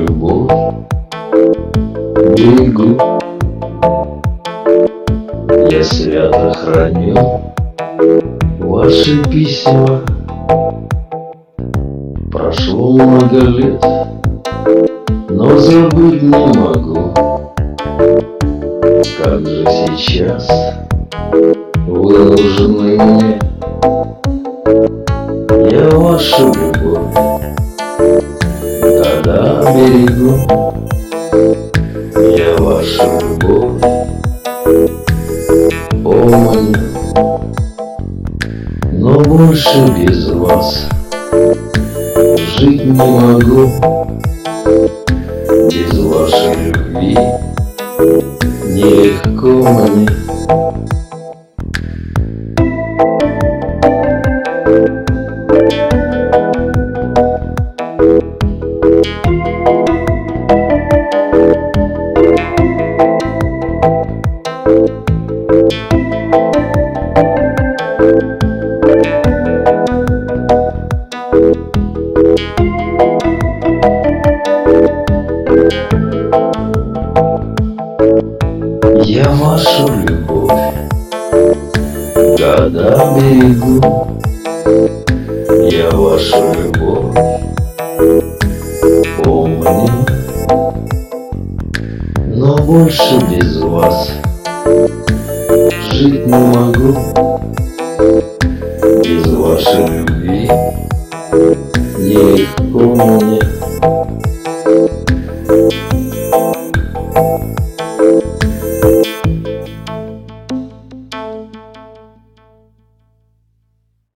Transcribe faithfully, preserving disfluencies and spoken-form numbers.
любовь берегу. Я свято храню ваши письма. Прошло много лет, но забыть не могу. Как же сейчас вы нужны мне. Я вашу любовь года берегу. Я вашу любовь помню, но больше без вас жить не могу. Без вашей любви нелегко мне. Я вашу любовь года берегу. Я вашу любовь помню, но больше без вас жить не могу. Без вашей любви нелегко мне.